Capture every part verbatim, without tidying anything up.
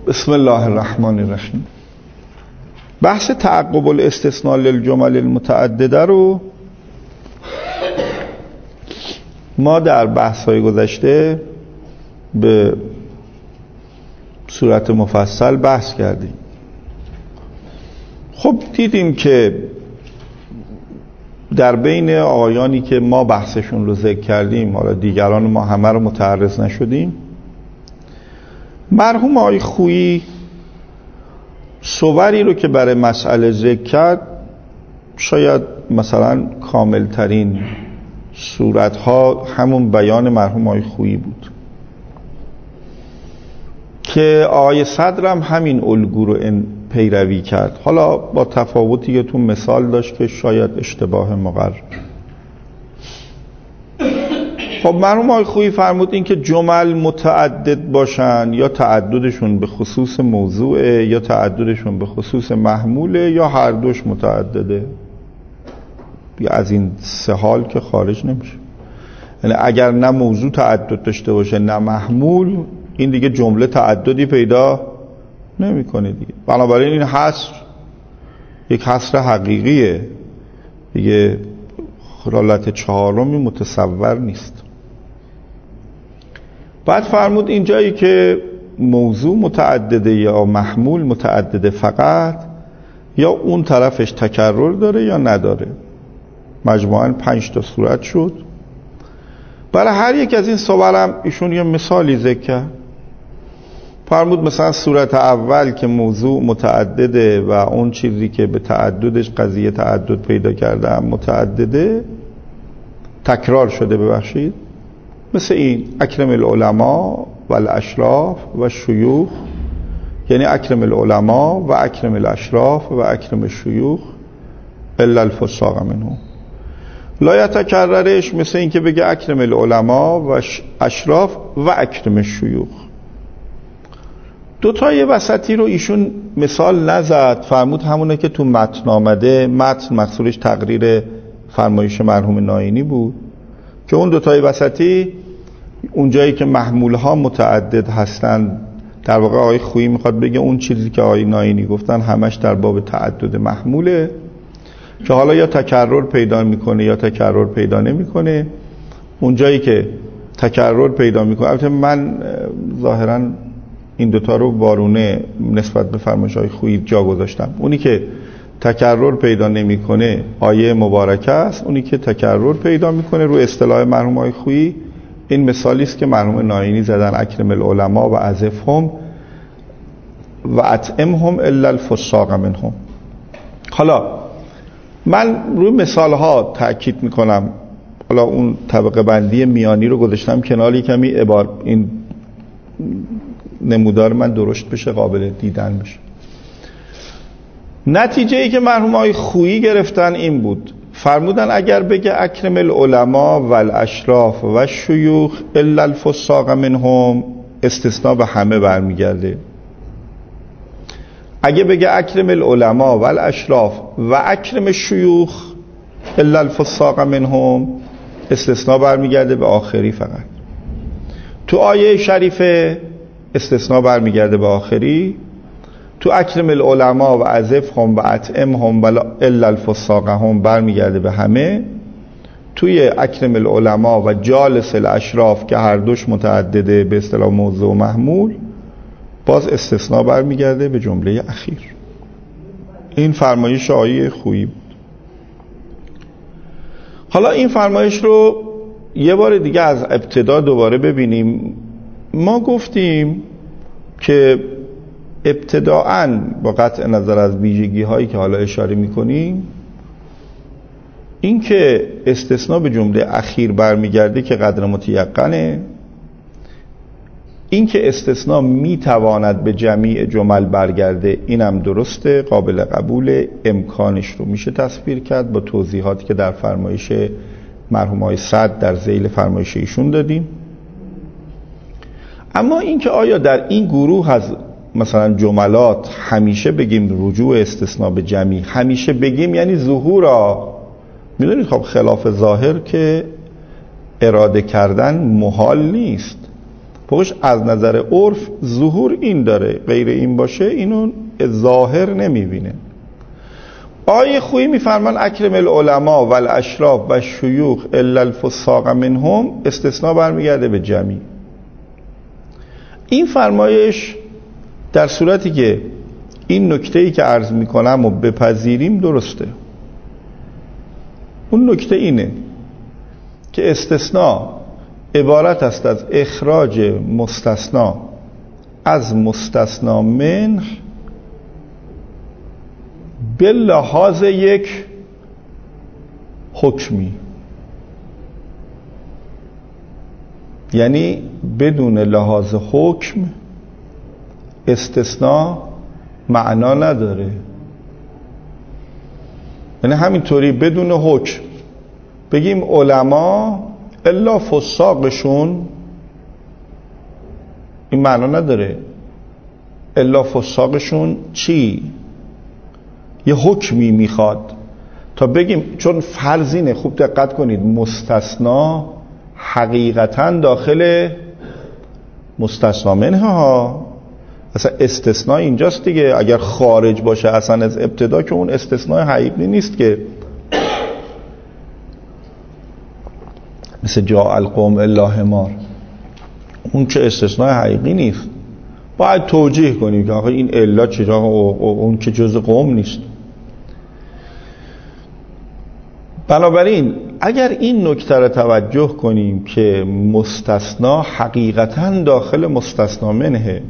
بسم الله الرحمن الرحیم. بحث تعقب الاستثناء للجمل المتعدده رو ما در بحث‌های گذشته به صورت مفصل بحث کردیم. خب دیدیم که در بین آقایانی که ما بحثشون رو ذکر کردیم، حالا دیگران ما همه رو متعرض نشدیم، مرحوم آقای خویی صوری رو که برای مسئله ذکر کرد شاید مثلا کاملترین صورتها همون بیان مرحوم آقای خویی بود که آقای صدرم همین الگو رو پیروی کرد، حالا با تفاوتی که تو مثال داشت که شاید اشتباه مقرر. خب مرحوم آقای خویی فرمود این که جمل متعدد باشن یا تعددشون به خصوص موضوعه یا تعددشون به خصوص محموله یا هر دوش متعدده، یا از این سه حال که خارج نمیشه. یعنی اگر نه موضوع تعدد داشته باشه نه محمول، این دیگه جمله تعددی پیدا نمیکنه دیگه. بنابراین این حصر یک حصر حقیقیه دیگه، حالت چهارمی متصور نیست. بعد فرمود این جایی که موضوع متعدده یا محمول متعدده فقط، یا اون طرفش تکرر داره یا نداره. مجموعاً پنج تا صورت شد. برای هر یک از این صورم ایشون یه مثالی ذکر کرد. فرمود مثلا صورت اول که موضوع متعدده و اون چیزی که به تعددش قضیه تعدد پیدا کرده هم متعدده، تکرار شده ببخشید، مثل این اکرم العلماء و الاشراف و شیوخ، یعنی اکرم العلماء و اکرم الاشراف و اکرم الشیوخ الا الفساق منهم. لا یتکررش مثل این که بگه اکرم العلماء و اشراف و اکرم الشیوخ. دوتای وسطی رو ایشون مثال نزد، فرمود همونه که تو متن آمده. متن مقصودش تقریر فرمایش مرحوم ناینی بود که اون دوتای وسطی اونجایی که محمول ها متعدد هستن، در واقع آقای خویی میخواد بگه اون چیزی که آقای ناینی گفتن همش در باب تعدد محموله که حالا یا تکرر پیدا میکنه یا تکرر پیدا نمیکنه. اونجایی که تکرر پیدا میکنه، البته من ظاهراً این دوتا رو وارونه نسبت به فرمایش های خویی جا گذاشتم. اونی که تکرر پیدا نمیکنه آیه مبارکه است، اونی که تکرر پیدا میکنه رو اصطلاح مرحوم های خویی این مثالی است که مرحوم ناینی زدن اکرم العلماء و عزفهم و اطعمهم الا الفساق منهم. حالا من روی مثال ها تاکید میکنم، حالا اون طبقه بندی میانی رو گذاشتم کنار، کمی عبارت این نمودار من درشت بشه، قابل دیدن بشه. نتیجه ای که مرحوم های خویی گرفتن این بود، فرمودن اگر بگه اکرم العلماء و الاشراف و شیوخ الا الفساق منهم، استثناء به همه برمیگرده. اگه بگه اکرم العلماء و الاشراف و اکرم الشیوخ الا الفساق منهم، استثناء برمیگرده به آخری فقط. تو آیه شریفه استثناء برمیگرده به آخری، تو اکرم العلماء و عزفهم و اطعمهم الا الفساق هم برمیگرده به همه. توی اکرم العلماء و جالس الاشراف که هر دوش متعدده به اصطلاح موضوع و محمول، باز استثناء برمیگرده به جمله اخیر. این فرمایش آقای خویی بود. حالا این فرمایش رو یه بار دیگه از ابتدا دوباره ببینیم. ما گفتیم که ابتداءً با قطع نظر از ویژگی هایی که حالا اشاره میکنیم، این که استثناء به جمله اخیر برمیگرده که قدر متیقنه. این که استثناء میتواند به جمیع جمل برگرده اینم درسته، قابل قبول، امکانش رو میشه تصویر کرد با توضیحاتی که در فرمایش مرحوم آقای صدر در ذیل فرمایش ایشون دادیم. اما این که آیا در این گروه از مثلا جملات همیشه بگیم رجوع استثناء به جمعی، همیشه بگیم یعنی ظهورا، میدونید خب خلاف ظاهر که اراده کردن محال نیست. فوقش از نظر عرف ظهور این داره، غیر این باشه اینو ظاهر نمیبینه. آیه خویی میفرمان اکرم العلماء و الاشراف و شیوخ الا الفساق منهم، استثناء برمیگرده به جمعی. این فرمایش در صورتی که این نکته‌ای که عرض میکنم و بپذیریم درسته. اون نکته اینه که استثناء عبارت است از اخراج مستثنا از مستثنا منه به لحاظ یک حکمی، یعنی بدون لحاظ حکم استثناء معنا نداره. یعنی همینطوری بدون حکم بگیم علما الا فساقشون، این معنا نداره. الا فساقشون چی؟ یه حکمی میخواد تا بگیم، چون فرضینه، خوب دقت کنید، مستثنا حقیقتا داخل مستثنا منه ها. اصلا استثناء اینجاست دیگه. اگر خارج باشه اصلا از ابتدا که اون استثناء حقیقی نیست که، مثل جاء القوم الا حمار، اون که استثناء حقیقی نیست. باید توجیه کنیم که آخه این الا چجا، اون که جز قوم نیست. بنابراین اگر این نکته را توجه کنیم که مستثنا حقیقتا داخل مستثنا منه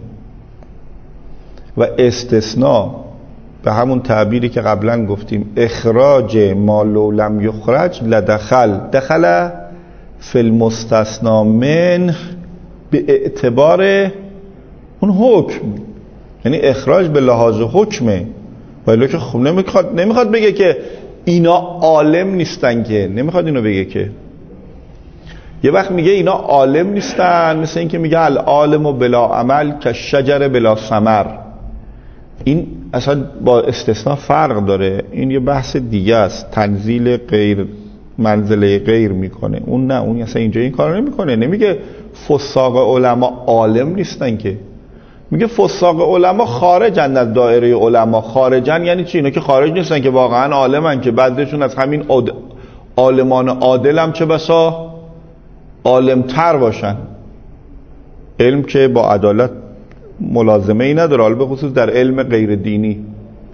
و استثناء به همون تعبیری که قبلا گفتیم اخراج ما لو لم یخرج لدخل دخل فی المستثنا منه به اعتبار اون حکم، یعنی اخراج به لحاظ حکمه. ولی که خب نمیخواد نمیخواد بگه که اینا عالم نیستن، که نمیخواد اینو بگه که. یه وقت میگه اینا عالم نیستن، مثل این که میگه العالم بلا عمل که شجر بلا ثمر. این اصلا با استثناء فرق داره. این یه بحث دیگه است، تنزیل غیر، منزله غیر میکنه. اون نه، اون اصلا اینجا این کارو نمیکنه. نمیگه فساق علما عالم نیستن، که میگه فساق علما خارجن از دایره علما. خارجن یعنی چی؟ اینا که خارج نیستن، که واقعا عالمن، که بعدشون از همین عالمان عادل هم چه بسا عالمتر باشن. علم که با عدالت ملازمه ای نداره، حالا به خصوص در علم غیر دینی.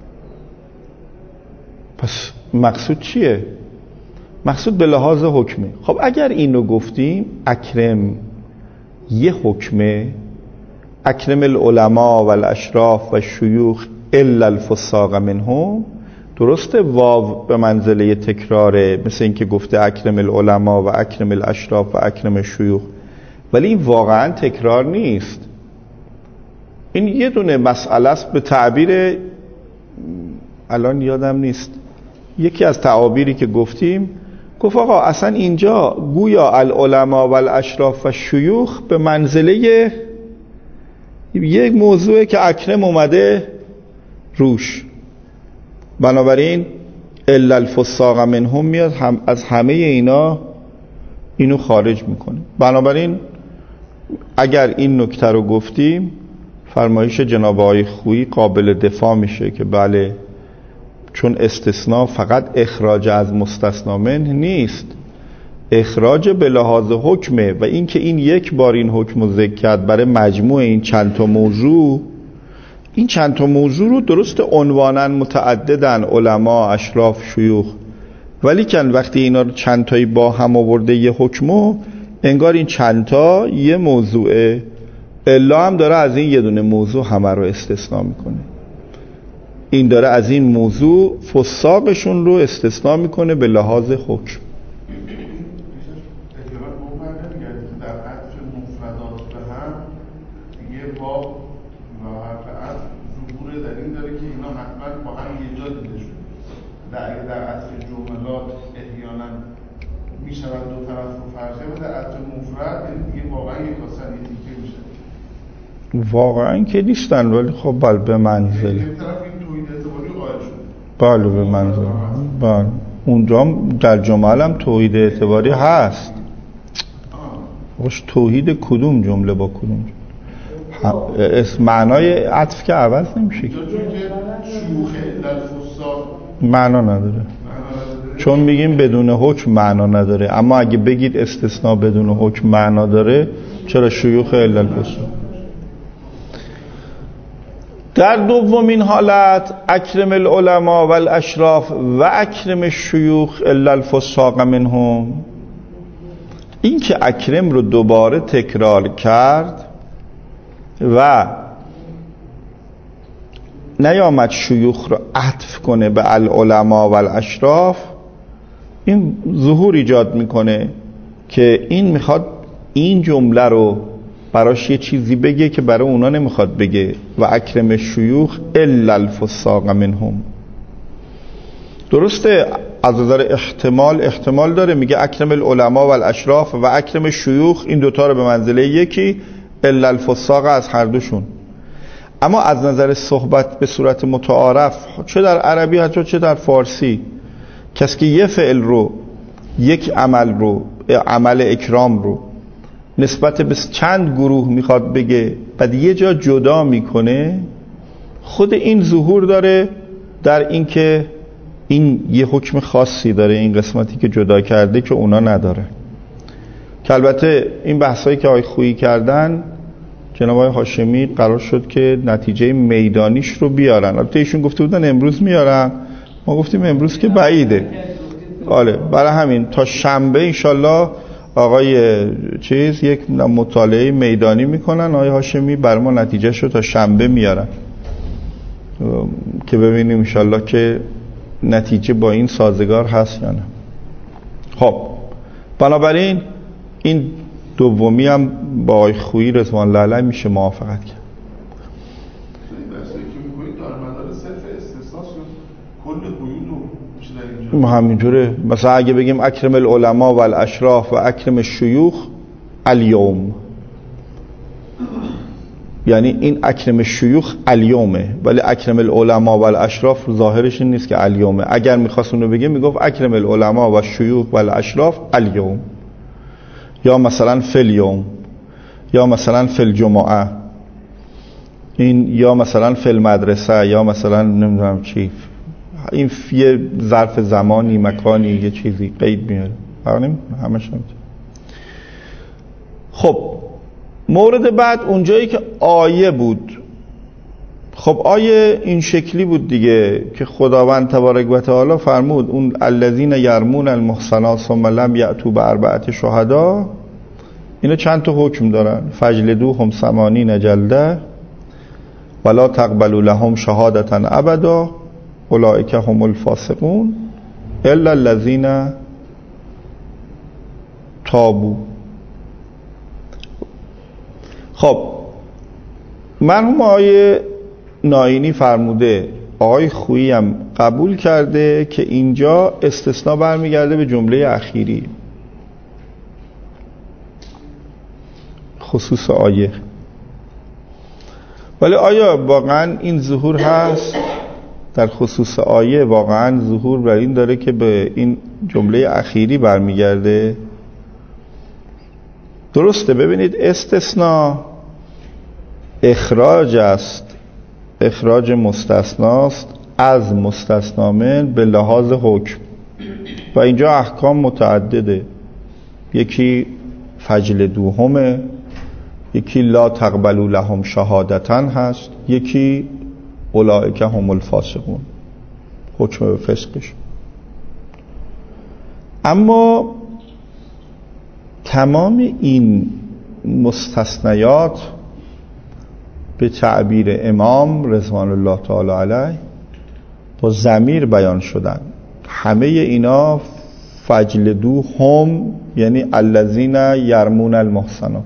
پس مقصود چیه؟ مقصود به لحاظ حکمه. خب اگر اینو گفتیم اکرم یه حکمه، اکرم العلماء و الاشراف و شیوخ الا الفساق منهم، درسته واو به منزله تکراره، مثل این که گفته اکرم العلماء و اکرم الاشراف و اکرم الشیوخ، ولی این واقعا تکرار نیست. این یه دونه مسئله است. به تعبیر الان یادم نیست، یکی از تعابیری که گفتیم، گفت آقا اصلا اینجا گویا العلماء و الاشراف و شیوخ به منزله یک موضوعه که اکرم اومده روش، بنابراین الا الفساق منهم میاد هم از همه اینا اینو خارج میکنه. بنابراین اگر این نکته رو گفتیم، فرمایش جناب آقای خویی قابل دفاع میشه که بله، چون استثناء فقط اخراج از مستثنا منه نیست، اخراج به لحاظ حکمه. و این که این یک بار این حکم رو ذکر کرد برای مجموع این چند تا موضوع، این چند تا موضوع رو درست عنواناً متعددن، علما، اشراف، شیوخ، ولی که وقتی اینا رو چند تایی با هم آورده یه حکمو، انگار این چند تا یه موضوعه، الا هم داره از این یه دونه موضوع همه رو استثناء میکنه. این داره از این موضوع فساقشون رو استثناء میکنه به لحاظ حکم. میشود دو طرف رو فرضه و در عطف مفرد دیگه واقعا یک کاسن یه تیکه میشه. واقعا که نیستن، ولی خب بله به منزله. یک طرف این توحید اعتباری قائل شد. بله به منزله. بله. اونجا در جمله هم توحید اعتباری هست. باش توحید کدوم جمله با کدوم جمله؟ اسم معنای عطف که عوض نمیشه که شیوخ الفساق معنا نداره، چون میگیم بدون حکم معنا نداره. اما اگه بگید استثناء بدون حکم معنا داره، چرا شیوخ الا الفساق؟ در دومین حالت اکرم العلماء و الاشراف و اکرم الشیوخ الا الفساق منهم، این که اکرم رو دوباره تکرار کرد و نیامد شیوخ رو عطف کنه به العلماء و الاشراف، این ظهور ایجاد میکنه که این میخواد این جمله رو براش یه چیزی بگه که برای اونا نمیخواد بگه. و اکرم الشیوخ الا الفساق منهم. درسته از نظر احتمال احتمال داره، میگه اکرم العلماء و الاشراف و اکرم الشیوخ، این دوتا رو به منزله یکی، الا الفساق از هر دوشون. اما از نظر صحبت به صورت متعارف، چه در عربی حتی چه در فارسی، کسی که یه فعل رو، یک عمل رو، عمل اکرام رو نسبت به چند گروه میخواد بگه بعد یه جا جدا میکنه، خود این ظهور داره در این که این یه حکم خاصی داره، این قسمتی که جدا کرده که اونا نداره. که البته این بحثایی که آقای خویی کردن، جناب آقای هاشمی قرار شد که نتیجه میدانیش رو بیارن. البته ایشون گفته بودن امروز میارن، ما گفتیم امروز که بعیده. آره، برای همین تا شنبه انشالله آقای چیز یک مطالعه میدانی میکنن، آقای هاشمی برای ما نتیجه شد تا شنبه میارن که ببینیم انشالله که نتیجه با این سازگار هست یا نه. خب بنابراین این دومی هم با آقای خویی رضوان الله علیه میشه موافقت کرد. ما همینجوره، مثلا اگه بگیم اکرم العلماء و الاشراف و اکرم الشیوخ الیوم، یعنی این اکرم الشیوخ الیومه، ولی اکرم العلماء و الاشراف ظاهرش این نیست که الیومه. اگر میخواست اونو بگه میگفت اکرم العلماء و الشیوخ و الاشراف الیوم، یا مثلا فی الیوم، یا مثلا فی الجمعه، این یا مثلا فی المدرسه، یا مثلا نمیدونم چی، این یه ظرف زمانی مکانی یه چیزی قید میاره، ببینیم همش نمیشه. خب مورد بعد اونجایی که آیه بود، خب آیه این شکلی بود دیگه که خداوند تبارک و تعالی فرمود اون الذین یرمون المحصنات ثم لم یأتوا باربعة شهداء، اینا چند تا حکم دارن، فجلدوهم ثمانین جلده ولا تقبلوا لهم شهادة ابدا اولئک هم الفاسقون الا الذین تابوا. خب مرحوم آقای ناینی فرموده، آقای خویی هم قبول کرده که اینجا استثناء برمیگرده به جمله اخیری، خصوص آیه. ولی آیا واقعا این ظهور هست در خصوص آیه؟ واقعا ظهور بر این داره که به این جمله اخیری برمیگرده؟ درسته. ببینید استثناء اخراج است، اخراج مستثناست از مستثنا من به لحاظ حکم، و اینجا احکام متعدده، یکی فجلدوهم، یکی لا تقبلوا لهم شهادتن هست، یکی اولئک هم الفاسقون، حکم به فسقش. اما تمام این مستثنیات به تعبیر امام رضوان الله تعالی علیه با ضمیر بیان شدن. همه اینا فجلدوهم یعنی الذین یرمون المحصنات،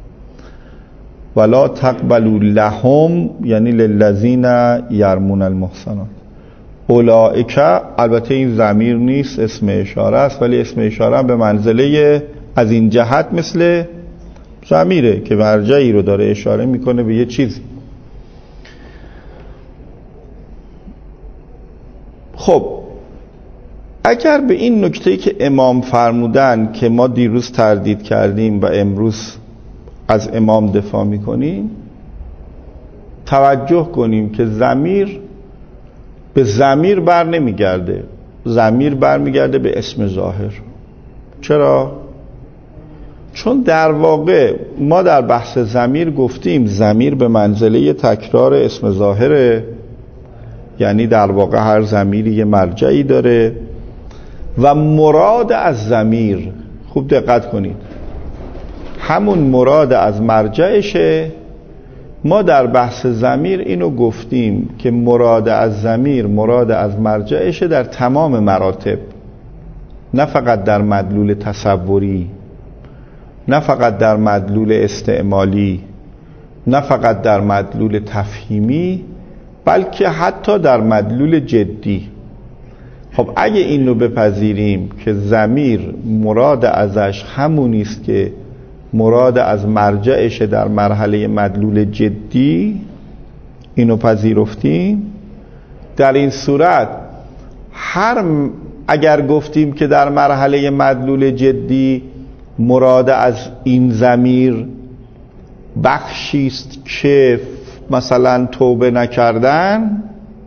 ولا تقبلوا لهم یعنی للذین یرمون المحصنات، اولئک البته این ضمیر نیست، اسم اشاره است، ولی اسم اشاره هم به منزله از این جهت مثل ضمیره که مرجعی رو داره اشاره میکنه به یه چیزی. خب اگر به این نکته‌ای که امام فرمودن که ما دیروز تردید کردیم و امروز از امام دفاع میکنیم توجه کنیم که ضمیر به ضمیر بر نمیگرده، ضمیر بر میگرده به اسم ظاهر. چرا؟ چون در واقع ما در بحث ضمیر گفتیم ضمیر به منزله تکرار اسم ظاهره، یعنی در واقع هر ضمیری یه مرجعی داره و مراد از ضمیر، خوب دقت کنید، همون مراد از مرجعشه. ما در بحث ضمیر اینو گفتیم که مراد از ضمیر مراد از مرجعشه در تمام مراتب، نه فقط در مدلول تصوری، نه فقط در مدلول استعمالی، نه فقط در مدلول تفهیمی، بلکه حتی در مدلول جدی. خب اگه این رو بپذیریم که ضمیر مراد ازش همونی است که مراد از مرجعش در مرحله مدلول جدی، اینو پذیرفتیم، در این صورت هر اگر گفتیم که در مرحله مدلول جدی مراد از این ضمیر بخشی است که مثلا توبه نکردن،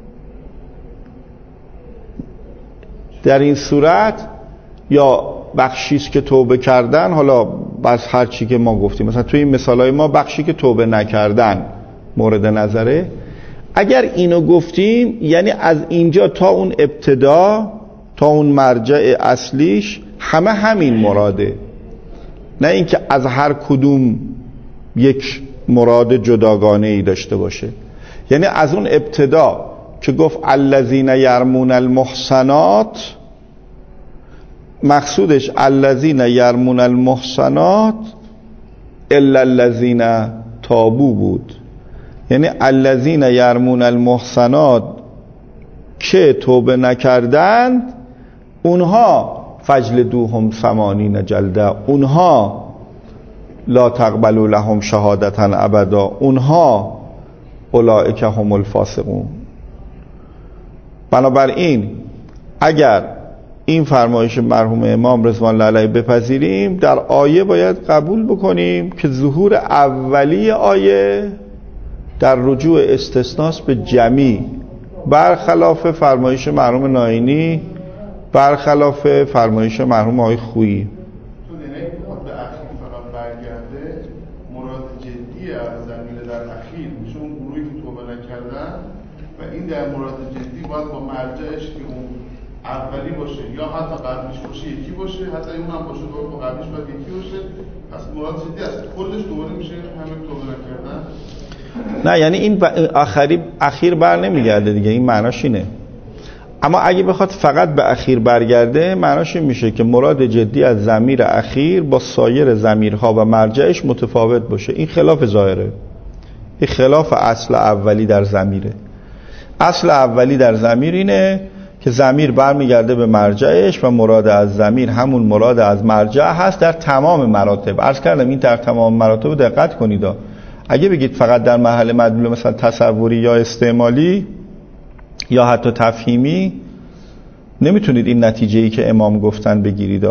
در این صورت یا بخشی است که توبه کردن، حالا بس هر چی که ما گفتیم، مثلا توی این مثالای ما بخشی که توبه نکردن مورد نظره. اگر اینو گفتیم یعنی از اینجا تا اون ابتدا تا اون مرجع اصلیش همه همین مراده، نه اینکه از هر کدوم یک مراد جداگانه ای داشته باشه. یعنی از اون ابتدا که گفت الذین یرمون المحصنات، مقصودش الذین یرمون المحصنات الا الذین تابوا بود، یعنی الذین یرمون المحصنات که توبه نکردند اونها فجلدوهم ثمانین جلده، اونها لا تقبلوا لهم شهادتا ابدا، اونها اولئک هم الفاسقون. بنابراین اگر این فرمایش مرحوم امام رضوان الله علیه بپذیریم، در آیه باید قبول بکنیم که ظهور اولی آیه در رجوع استثناس به جمی، برخلاف فرمایش مرحوم ناینی، برخلاف فرمایش مرحوم آقای خویی. چون یعنی به اخیر فقط برگرده، مراد جدی از ضمیر در اخیر میشه اون گروهی که توبه نکردن و این در مراد جدی باید با مرجعش که اون اولی باشه یا حتی قبلیش باشه یکی باشه، حتی اون هم باشه با قبلیش باید یکی باشه. پس مراد جدی است کلش دوباره میشه همه توبه نکردن. نه یعنی این آخری اخیر بر نمیگرده دیگه، این معناش اینه. اما اگه بخواد فقط به اخیر برگرده، معناش این میشه که مراد جدی از ضمیر اخیر با سایر ضمیرها و مرجعش متفاوت باشه. این خلاف ظاهره، این خلاف اصل اولی در ضمیره. اصل اولی در ضمیر اینه که ضمیر برمیگرده به مرجعش و مراد از ضمیر همون مراد از مرجع هست در تمام مراتب. عرض کردم این در تمام مراتب دقت کنید. اگه بگید فقط در مرحله مدلول مثلا تصوری یا استعمالی یا حتی تفهیمی، نمیتونید این نتیجه‌ای که امام گفتن بگیرید.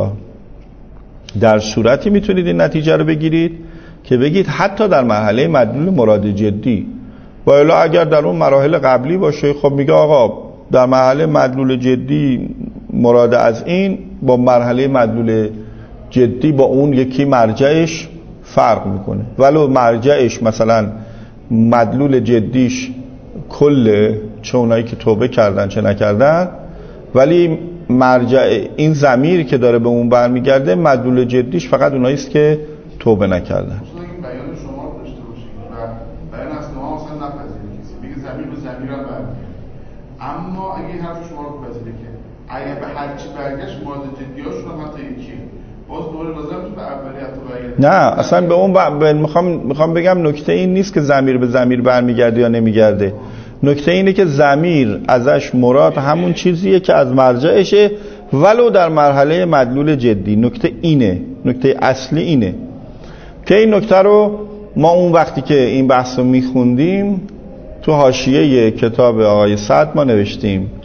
در صورتی میتونید این نتیجه رو بگیرید که بگید حتی در مرحله مدلول مراد جدی، و الا اگر در اون مراحل قبلی باشه، خب میگه آقا در مرحله مدلول جدی مراد از این با مرحله مدلول جدی با اون یکی مرجعش فرق میکنه، ولو مرجعش مثلا مدلول جدیش کل چه اونایی که توبه کردن چه نکردن، ولی مرجع این ضمیر که داره به اون برمیگرده مدلول جدیش فقط اونایی است که توبه نکردن. مثلا این بیان شما رو داشته باشید و بیان اصل ما مثلا نپذیره کسی بگه ضمیر به ضمیر هم برمیگرده، اما اگه این حرف شما رو بپذیره که اگه به هر چی برگشت مراد جدیاشون هم حتی یکی، باز دوباره لازم به اولیت برگرده. نه اصلا به اون ب... میخوام میخوام بگم نکته این نیست که ضمیر به ضمیر برمیگرده یا نمیگرده. نکته اینه که ضمیر ازش مراد همون چیزیه که از مرجعشه ولو در مرحله مدلول جدی. نکته اینه، نکته اصلی اینه که این نکته رو ما اون وقتی که این بحث رو میخوندیم تو حاشیه کتاب آقای سعد ما نوشتیم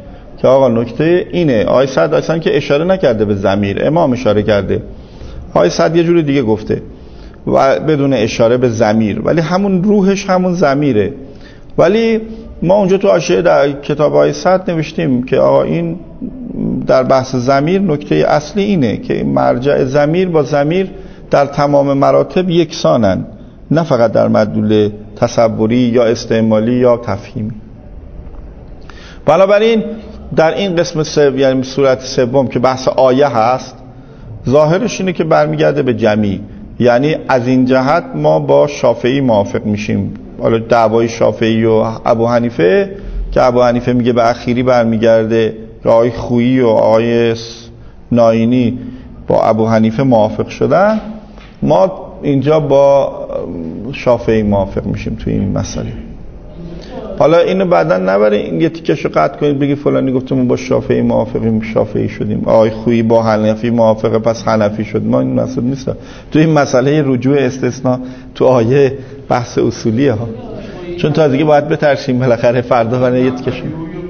که آقا نکته اینه. آقای سعد اصلا که اشاره نکرده به ضمیر، امام اشاره کرده. آقای سعد یه جور دیگه گفته و بدون اشاره به ضمیر، ولی همون روحش همون ضمیره. ولی ما اونجا تو حاشیه در کتاب آقای سعد نوشتیم که آقا این در بحث ضمیر نکته اصلی اینه که مرجع ضمیر با ضمیر در تمام مراتب یکسانن، نه فقط در مدلول تصوری یا استعمالی یا تفهیمی. بنابراین در این قسم سوم، یعنی صورت سوم که بحث آیه هست، ظاهرش اینه که برمیگرده به جمی. یعنی از این جهت ما با شافعی موافق میشیم. حالا دعوای شافعی و ابو حنیفه که ابو حنیفه میگه به اخیری برمیگرده، آقای خویی و آقای ناینی با ابو حنیفه موافق شدن، ما اینجا با شافعی موافق میشیم توی این مسئله. حالا اینو بعداً نبره این یه تیکشو قطع کنید بگی فلانی گفتم با شافعی موافقیم شافعی شدیم، آقای خویی با حنفی موافقه پس حنفی شد. ما این مسئله نیست. تو این مسئله رجوع استثناء تو آیه بحث اصولیه ها، چون تا دیگه باید بترسیم بالاخره فردا برای یه تیکشو.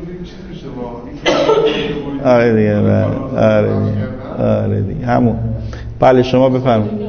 آره دیگه آره دیگه آره دیگه همون. بله شما بفرمایید.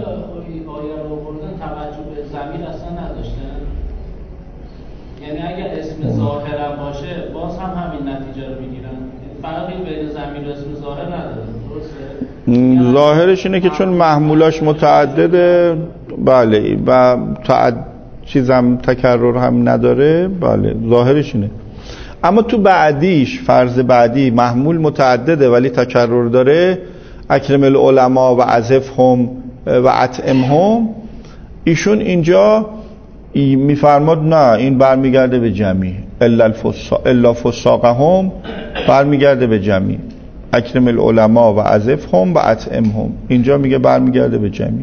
یعنی اگر اسم ظاهر باشه باز هم همین نتیجه رو میگیرن، فرقی بین ضمیر و اسم ظاهر نداره. درسته؟ ظاهرش اینه که چون محمولاش متعدده، بله، و تعد... چیزم تکرر هم نداره، بله ظاهرش اینه. اما تو بعدیش، فرض بعدی محمول متعدده ولی تکرر داره، اکرم العلماء و عزفهم و اطعمهم، ایشون اینجا میفرماد نه این برمیگرده به جمعی، الا الفساق الا فساقهم برمیگرده به جمعی، اکرم العلماء و عزفهم و اطعمهم، اینجا میگه برمیگرده به جمعی.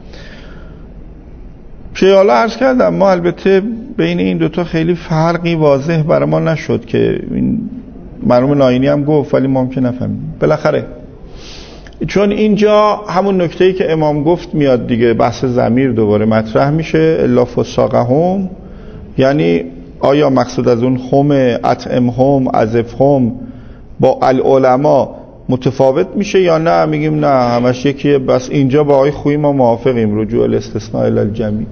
چه حالا عرض کردم ما البته بین این دوتا خیلی فرقی واضح برای ما نشد که این مرحوم ناینی هم گفت ولی ما هم که نفهمیم بالاخره، چون اینجا همون نکته‌ای که امام گفت میاد دیگه، بحث ضمیر دوباره مطرح میشه، الا فساقهم، یعنی آیا مقصود از اون هم اطعمهم عزفهم با العلماء متفاوت میشه یا نه؟ میگیم نه همش یکیه. بس اینجا با آقای خویی ما موافقیم، رجوع الاستثناء الی الجمی.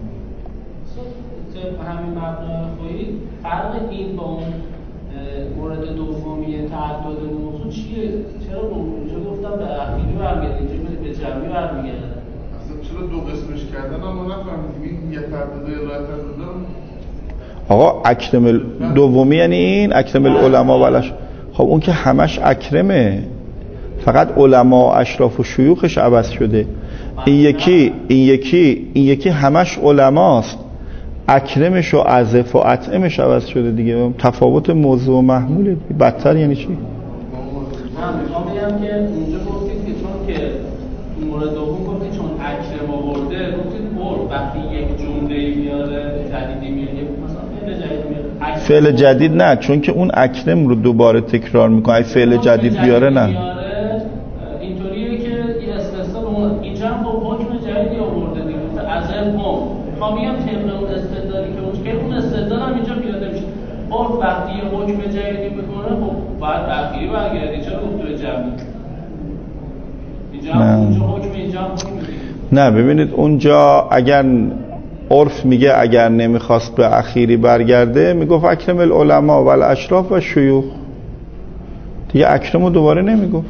همین مبنای خویی فرق این با اون مورد دومی تعدد موضوع چیه؟ چرا اونجا گفتم به اخیری برمیگرده، اینجا به جمعی برمیگرده؟ اصلا چرا دو قسمش کردن اما نفهمیدیم این یه تعدد یا لا تعدد؟ آقا اکرم دومی یعنی این اکرم العلماء ولش، خب اون که همش اکرمه، فقط علما و اشراف و شیوخش عوض شده. این یکی این یکی این یکی همش علماست، اکرمش و عزف و اطعمش عوض شده دیگه. تفاوت موضوع و محموله بدتر. یعنی چی؟ من میخوام بگم که اونجا گفتید که چون که مورد دوم گفتید چون اکرم آورده، گفتید اور وقتی یک جمله میاره جدیدی میاره، مثلا فعل جدید میاره، فعل جدید نه، چون که اون اکرم رو دوباره تکرار میکنه. اگه فعل جدید بیاره نه، اینطوریه که این استثناء اینجا هم خب حکم جدیدی آورده دیگه، مثلا عزف هم میخوام بگم طبق اون استدلالی که اون که اون استدلال هم اینجا پیاده میشه. اور وقتی یه حکم جدیدی میکنه خب بعد اخیری برگردی، چرا گفت تو جمعی؟ اینجا هم اونجا حکم، اینجا هم حکم دیگه. نه ببینید اونجا اگر عرف میگه اگر نمیخواست به اخیری برگرده میگفت اکرم العلماء و الاشراف و شیوخ دیگه، اکرمو دوباره نمیگفت.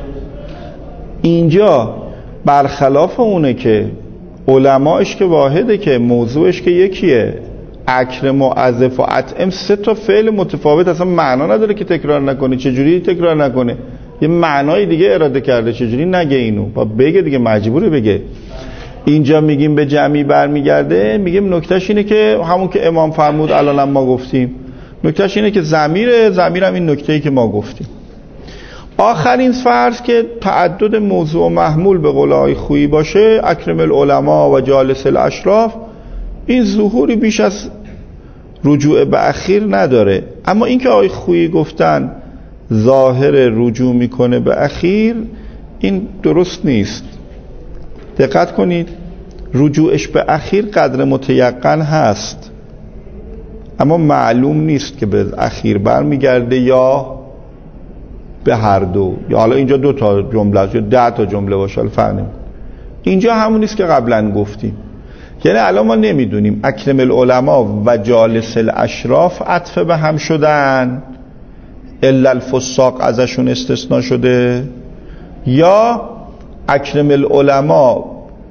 اینجا برخلاف اونه که علماش که واحده، که موضوعش که یکیه، اکرم و عزف و اطعم سه تا فعل متفاوت، اصلا معنا نداره که تکرار نکنه. چجوری تکرار نکنه؟ یه معنای دیگه اراده کرده، چجوری نگه اینو؟ با بگه دیگه، مجبوره بگه. اینجا میگیم به جمعی برمیگرده، میگیم نکتهش اینه که همون که امام فرمود الان ما گفتیم، نکتهش اینه که ضمیره، ضمیرم این نکته‌ای که ما گفتیم. آخرین فرض که تعدد موضوع و محمول به قول آقای خویی باشه، اکرم العلماء و جالس الاشراف، این ظهوری بیش از رجوع به اخیر نداره. اما این که آقای خویی گفتن ظاهر رجوع میکنه به اخیر، این درست نیست. دقت کنید، رجوعش به اخیر قدر متیقن هست اما معلوم نیست که به اخیر برمیگرده یا به هر دو، یا حالا اینجا دو تا جمله است یا ده تا جمله باشه، حالا فرق نمی‌کنه. اینجا همون نیست که قبلا گفتیم. یعنی الان ما نمیدونیم اکرم العلماء و جالس الاشراف عطف به هم شدن الا الفساق ازشون استثناء شده، یا اکرم العلماء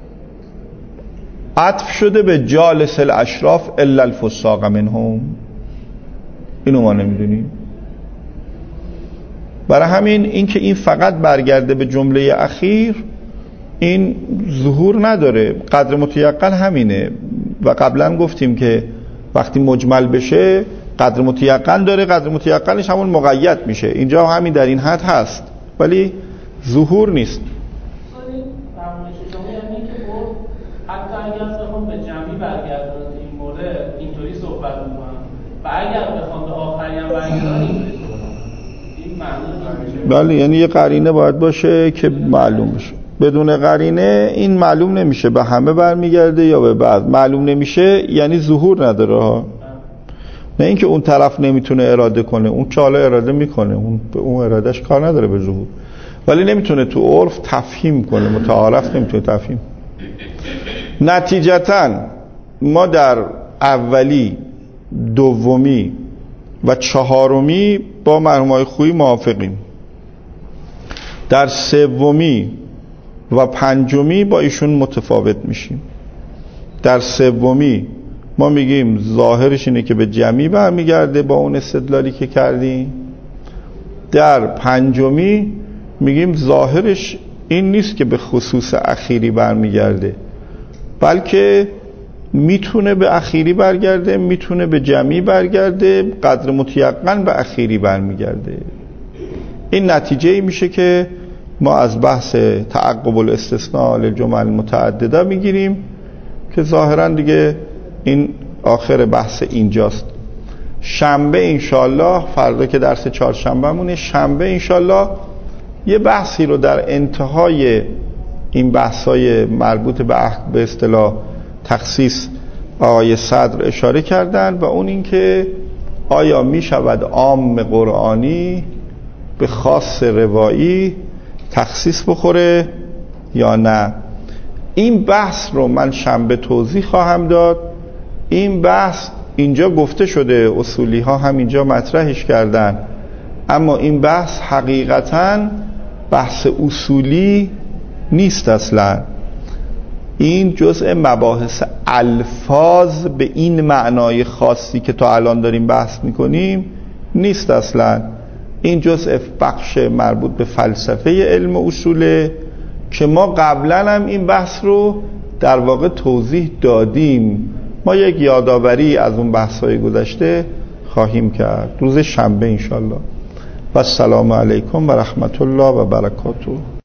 عطف شده به جالس الاشراف الا الفساق منهم. اینو ما نمیدونیم. برای همین اینکه این فقط برگرده به جمله اخیر این ظهور نداره. قدر متیقن همینه و قبلا گفتیم که وقتی مجمل بشه قدر متیقن داره، قدر متیقنش همون مقید میشه. اینجا همین در این حد هست ولی ظهور نیست. حتی اگر بخوام به جمعی برگردن این مورد اینطوری صحبت میکنم و اگر بخوام به آخری هم برگردن اینطوری این معلوم بله، یعنی یه قرینه باید باشه که معلوم بشه. بدون قرینه این معلوم نمیشه به همه برمیگرده یا به بعض. معلوم نمیشه یعنی ظهور نداره ها. نه اینکه اون طرف نمیتونه اراده کنه، اون که حالا اراده میکنه، اون به اون ارادهش کار نداره به ظهور، ولی نمیتونه تو عرف تفهیم کنه، متعارف نمیتونه تفهیم. نتیجتاً ما در اولی، دومی و چهارمی با مرحومای خویی موافقیم. در سومی و پنجمی با ایشون متفاوت میشیم. در سومی ما میگیم ظاهرش اینه که به جمعی برمیگرده با اون استدلالی که کردیم. در پنجمی میگیم ظاهرش این نیست که به خصوص اخیری برمیگرده، بلکه میتونه به اخیری برگرده، میتونه به جمعی برگرده، قدر متیقن به اخیری برمیگرده. این نتیجه ای میشه که ما از بحث تعقب الاستثناء للجمل متعدده میگیریم که ظاهرا دیگه این آخر بحث اینجاست. شنبه انشالله، فردا که درس چهارشنبه مونه، شنبه انشالله یه بحثی رو در انتهای این بحثای مربوط به به اصطلاح تخصیص آیه صدر اشاره کردن و اون این که آیا می شود عام قرآنی به خاص روایی تخصیص بخوره یا نه. این بحث رو من شنبه توضیح خواهم داد. این بحث اینجا گفته شده، اصولی ها هم اینجا مطرحش کردن، اما این بحث حقیقتاً بحث اصولی نیست اصلا. این جزء مباحث الفاظ به این معنای خاصی که تا الان داریم بحث میکنیم نیست اصلا. این جزء بخش مربوط به فلسفه علم اصوله که ما قبلا هم این بحث رو در واقع توضیح دادیم. ما یک یادآوری از اون بحث‌های گذشته خواهیم کرد روز شنبه انشالله. و السلام علیکم و رحمت الله و برکاته.